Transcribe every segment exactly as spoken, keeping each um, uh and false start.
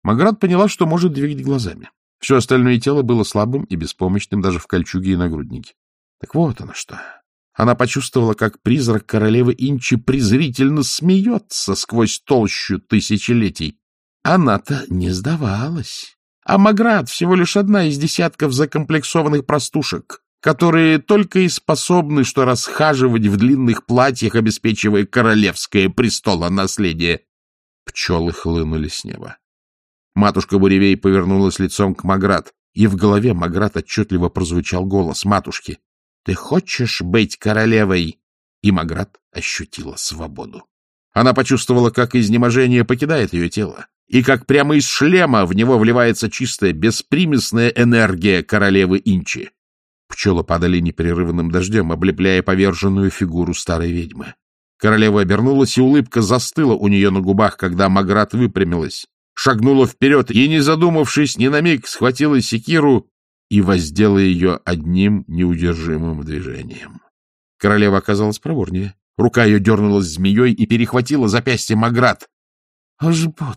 Маград поняла, что может двигать глазами. Все остальное тело было слабым и беспомощным даже в кольчуге и нагруднике. Так вот оно что. Она почувствовала, как призрак королевы Инчи презрительно смеется сквозь толщу тысячелетий. Она-то не сдавалась. А Маград всего лишь одна из десятков закомплексованных простушек, которые только и способны что расхаживать в длинных платьях, обеспечивая королевское престолонаследие. Пчелы хлынули с неба. Матушка Буревей повернулась лицом к Маград, и в голове Маград отчетливо прозвучал голос матушки. — Ты хочешь быть королевой? И Маград ощутила свободу. Она почувствовала, как изнеможение покидает ее тело, и как прямо из шлема в него вливается чистая, беспримесная энергия королевы Инчи. Пчелы падали непрерывным дождем, облепляя поверженную фигуру старой ведьмы. Королева обернулась, и улыбка застыла у нее на губах, когда Маград выпрямилась, шагнула вперед и, не задумавшись ни на миг, схватила секиру и воздела ее одним неудержимым движением. Королева оказалась проворнее. Рука ее дернулась змеей и перехватила запястье Маград. — Уж будто...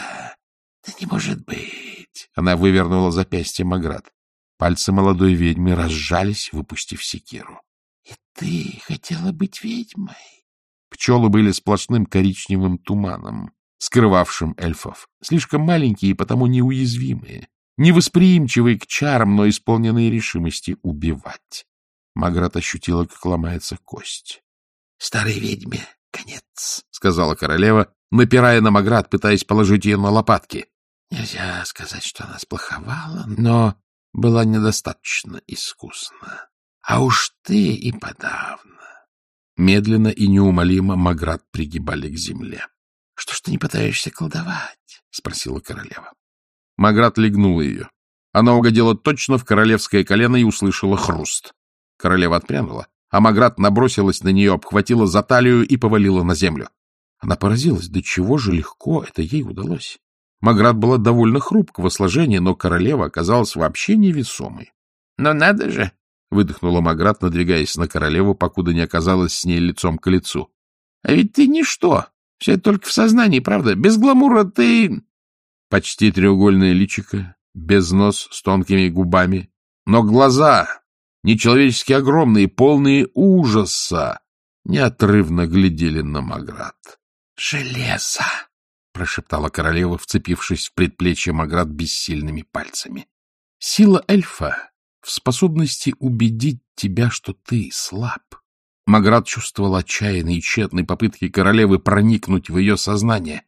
Да не может быть! Она вывернула запястье Маград. Пальцы молодой ведьмы разжались, выпустив секиру. — И ты хотела быть ведьмой? Пчелы были сплошным коричневым туманом, скрывавшим эльфов, слишком маленькие и потому неуязвимые, невосприимчивые к чарам, но исполненные решимости убивать. Маград ощутила, как ломается кость. — Старой ведьме конец, — сказала королева, напирая на Маград, пытаясь положить ее на лопатки. Нельзя сказать, что она сплоховала, но была недостаточно искусна. А уж ты и подавно. Медленно и неумолимо Маград пригибали к земле. — Что ж ты не пытаешься колдовать? — спросила королева. Маград легнула ее. Она угодила точно в королевское колено и услышала хруст. Королева отпрянула, а Маград набросилась на нее, обхватила за талию и повалила на землю. Она поразилась, до чего же легко это ей удалось. Маград была довольно хрупкого сложения, но королева оказалась вообще невесомой. — Но надо же! — выдохнула Маград, надвигаясь на королеву, покуда не оказалась с ней лицом к лицу. — А ведь ты ничто. Все это только в сознании, правда? Без гламура ты... Почти треугольное личико, без нос, с тонкими губами. Но глаза, нечеловечески огромные, полные ужаса, неотрывно глядели на Маград. — Железо! — прошептала королева, вцепившись в предплечье Маград бессильными пальцами. — Сила эльфа в способности убедить тебя, что ты слаб. Маград чувствовал отчаянные и тщетные попытки королевы проникнуть в ее сознание.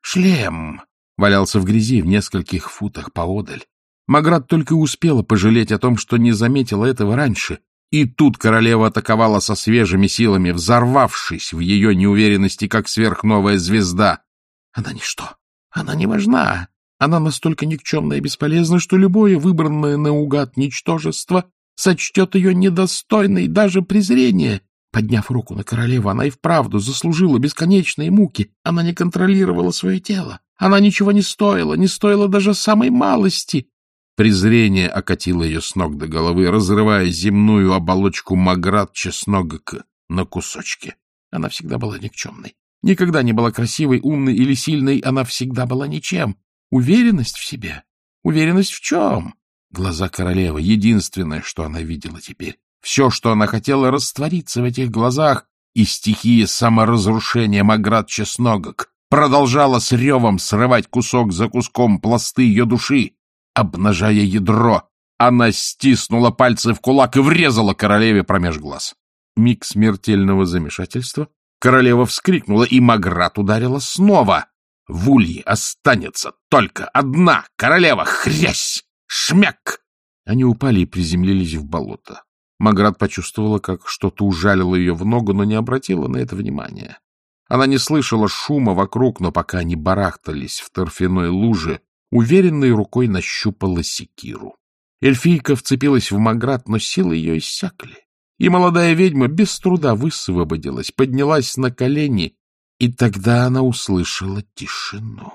Шлем валялся в грязи в нескольких футах поодаль. Маград только успела пожалеть о том, что не заметила этого раньше. И тут королева атаковала со свежими силами, взорвавшись в ее неуверенности, как сверхновая звезда. Она ничто, она не важна. Она настолько никчемна и бесполезна, что любое выбранное наугад ничтожество сочтет ее недостойной даже презрения. Подняв руку на королеву, она и вправду заслужила бесконечные муки. Она не контролировала свое тело. Она ничего не стоила, не стоила даже самой малости. Презрение окатило ее с ног до головы, разрывая земную оболочку Маград чесногок на кусочки. Она всегда была никчемной. Никогда не была красивой, умной или сильной. Она всегда была ничем. Уверенность в себе. Уверенность в чем? Глаза королевы — единственное, что она видела теперь. Все, что она хотела, раствориться в этих глазах, и стихия саморазрушения Маград чесногок продолжала с ревом срывать кусок за куском пласты ее души. Обнажая ядро, она стиснула пальцы в кулак и врезала королеве промеж глаз. Миг смертельного замешательства. Королева вскрикнула, и Маград ударила снова. В улье останется только одна королева. Хрясь! Шмяк! Они упали и приземлились в болото. Маград почувствовала, как что-то ужалило ее в ногу, но не обратила на это внимания. Она не слышала шума вокруг, но пока они барахтались в торфяной луже, уверенной рукой нащупала секиру. Эльфийка вцепилась в Маград, но силы ее иссякли. И молодая ведьма без труда высвободилась, поднялась на колени, и тогда она услышала тишину.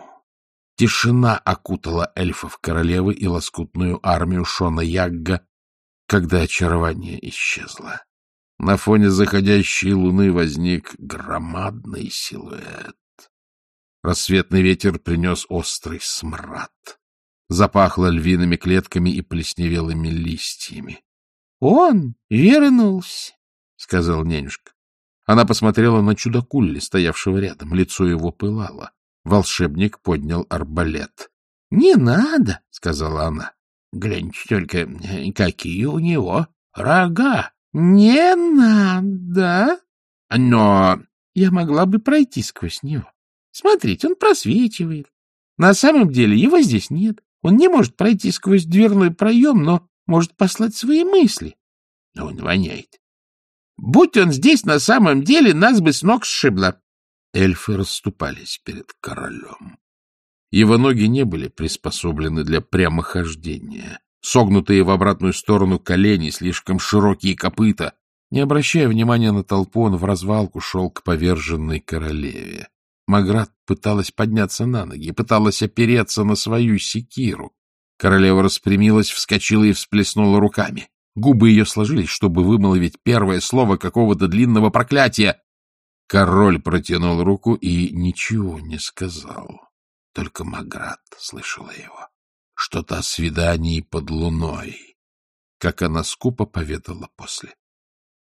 Тишина окутала эльфов королевы и лоскутную армию Шона Ягга, когда очарование исчезло. На фоне заходящей луны возник громадный силуэт. Рассветный ветер принес острый смрад. Запахло львиными клетками и плесневелыми листьями. — Он вернулся, — сказал нянюшка. Она посмотрела на чудакулли, стоявшего рядом. Лицо его пылало. Волшебник поднял арбалет. — Не надо, — сказала она. — Гляньте только, какие у него рога. — Не надо. — Но я могла бы пройти сквозь него. Смотрите, он просвечивает. На самом деле его здесь нет. Он не может пройти сквозь дверной проем, но может послать свои мысли. Он воняет. Будь он здесь на самом деле, нас бы с ног сшибло. Эльфы расступались перед королем. Его ноги не были приспособлены для прямохождения. Согнутые в обратную сторону колени, слишком широкие копыта. Не обращая внимания на толпу, он вразвалку шел к поверженной королеве. Маград пыталась подняться на ноги, пыталась опереться на свою секиру. Королева распрямилась, вскочила и всплеснула руками. Губы ее сложились, чтобы вымолвить первое слово какого-то длинного проклятия. Король протянул руку и ничего не сказал. Только Маград слышала его. Что-то о свидании под луной, как она скупо поведала после.